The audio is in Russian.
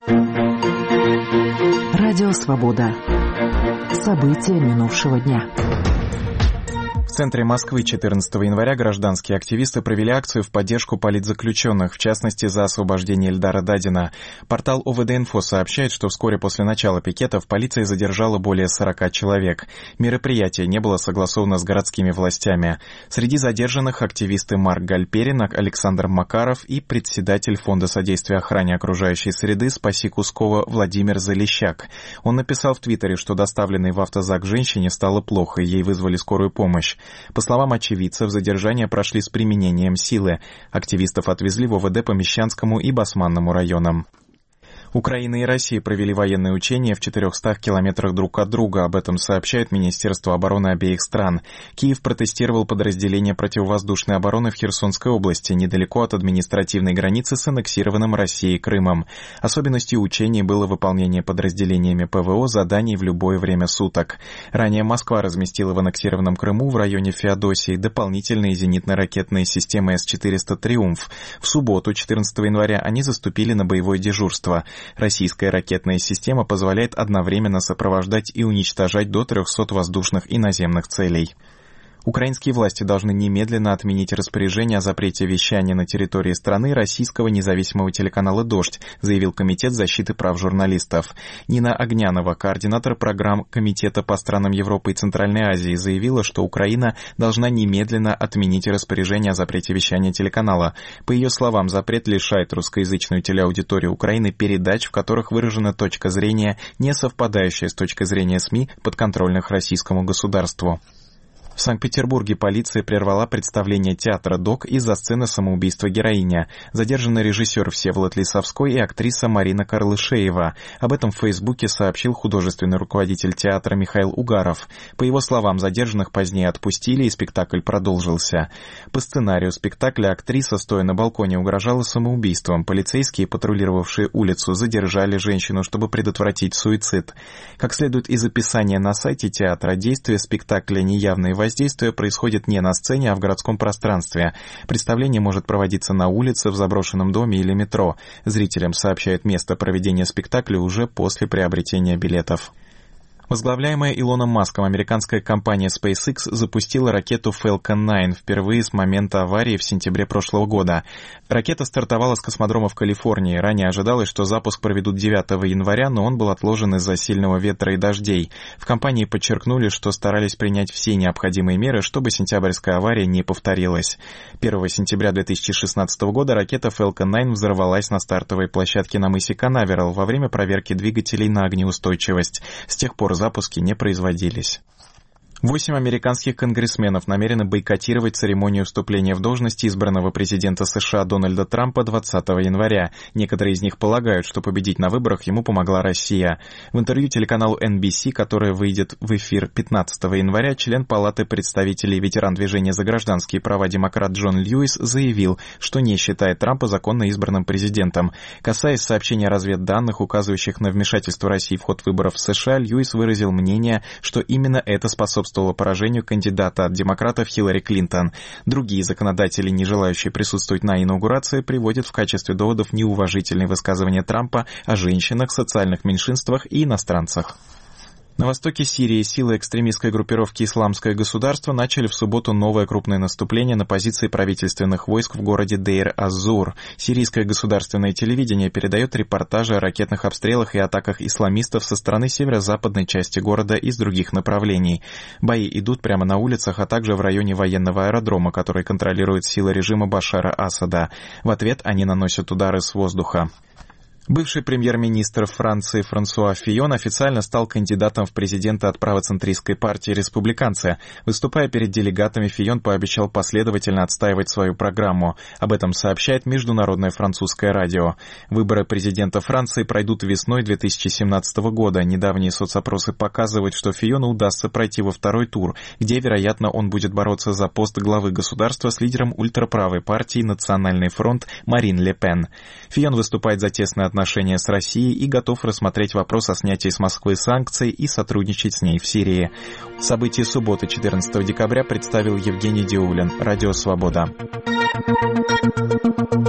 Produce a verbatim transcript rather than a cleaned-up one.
Радио «Свобода». События минувшего дня. В центре Москвы четырнадцатого января гражданские активисты провели акцию в поддержку политзаключенных, в частности, за освобождение Эльдара Дадина. Портал о вэ дэ-Инфо сообщает, что вскоре после начала пикетов полиция задержала более сорока человек. Мероприятие не было согласовано с городскими властями. Среди задержанных активисты Марк Гальперин, Александр Макаров и председатель Фонда содействия охране окружающей среды «Спаси Кускова» Владимир Залещак. Он написал в Твиттере, что доставленной в автозак женщине стало плохо, и ей вызвали скорую помощь. По словам очевидцев, задержания прошли с применением силы. Активистов отвезли в о вэ дэ по Мещанскому и Басманному районам. Украина и Россия провели военные учения в четырехстах километрах друг от друга. Об этом сообщает Министерство обороны обеих стран. Киев протестировал подразделения противовоздушной обороны в Херсонской области, недалеко от административной границы с аннексированным Россией Крымом. Особенностью учений было выполнение подразделениями пэ вэ о заданий в любое время суток. Ранее Москва разместила в аннексированном Крыму в районе Феодосии дополнительные зенитно-ракетные системы эс четыреста «Триумф». В субботу, четырнадцатого января, они заступили на боевое дежурство. Российская ракетная система позволяет одновременно сопровождать и уничтожать до трехсот воздушных и наземных целей. Украинские власти должны немедленно отменить распоряжение о запрете вещания на территории страны российского независимого телеканала «Дождь», заявил Комитет защиты прав журналистов. Нина Огнянова, координатор программ Комитета по странам Европы и Центральной Азии, заявила, что Украина должна немедленно отменить распоряжение о запрете вещания телеканала. По ее словам, запрет лишает русскоязычную телеаудиторию Украины передач, в которых выражена точка зрения, не совпадающая с точкой зрения СМИ, подконтрольных российскому государству. В Санкт-Петербурге полиция прервала представление театра «Док» из-за сцены самоубийства героиня. Задержаны режиссер Всеволод Лисовской и актриса Марина Карлышеева. Об этом в Фейсбуке сообщил художественный руководитель театра Михаил Угаров. По его словам, задержанных позднее отпустили, и спектакль продолжился. По сценарию спектакля актриса, стоя на балконе, угрожала самоубийством. Полицейские, патрулировавшие улицу, задержали женщину, чтобы предотвратить суицид. Как следует из описания на сайте театра, действие спектакля «Неявные воздействия» Воздействие происходит не на сцене, а в городском пространстве. Представление может проводиться на улице, в заброшенном доме или метро. Зрителям сообщают место проведения спектакля уже после приобретения билетов. Возглавляемая Илоном Маском американская компания SpaceX запустила ракету Falcon девять впервые с момента аварии в сентябре прошлого года. Ракета стартовала с космодрома в Калифорнии. Ранее ожидалось, что запуск проведут девятого января, но он был отложен из-за сильного ветра и дождей. В компании подчеркнули, что старались принять все необходимые меры, чтобы сентябрьская авария не повторилась. первого сентября две тысячи шестнадцатого года ракета Falcon девять взорвалась на стартовой площадке на мысе Канаверал во время проверки двигателей на огнеустойчивость. С тех пор запуски не производились. Восемь американских конгрессменов намерены бойкотировать церемонию вступления в должность избранного президента США Дональда Трампа двадцатого января. Некоторые из них полагают, что победить на выборах ему помогла Россия. В интервью телеканалу эн би си, которое выйдет в эфир пятнадцатого января, член Палаты представителей и ветеран движения за гражданские права демократ Джон Льюис заявил, что не считает Трампа законно избранным президентом. Касаясь сообщения разведданных, указывающих на вмешательство России в ход выборов в США, Льюис выразил мнение, что именно это способствовало поражению кандидата от демократов Хиллари Клинтон. Другие законодатели, не желающие присутствовать на инаугурации, приводят в качестве доводов неуважительные высказывания Трампа о женщинах, социальных меньшинствах и иностранцах. На востоке Сирии силы экстремистской группировки «Исламское государство» начали в субботу новое крупное наступление на позиции правительственных войск в городе Дейр-аз-Зур. Сирийское государственное телевидение передает репортажи о ракетных обстрелах и атаках исламистов со стороны северо-западной части города и с других направлений. Бои идут прямо на улицах, а также в районе военного аэродрома, который контролирует силы режима Башара Асада. В ответ они наносят удары с воздуха. Бывший премьер-министр Франции Франсуа Фийон официально стал кандидатом в президенты от правоцентристской партии «Республиканцы». Выступая перед делегатами, Фийон пообещал последовательно отстаивать свою программу. Об этом сообщает Международное французское радио. Выборы президента Франции пройдут весной две тысячи семнадцатого года. Недавние соцопросы показывают, что Фийону удастся пройти во второй тур, где, вероятно, он будет бороться за пост главы государства с лидером ультраправой партии «Национальный фронт» Марин Ле Пен. Фийон выступает за тесное отношение отношения с Россией и готов рассмотреть вопрос о снятии с Москвы санкций и сотрудничать с ней в Сирии. События субботы четырнадцатого декабря представил Евгений Диулин. Радио «Свобода».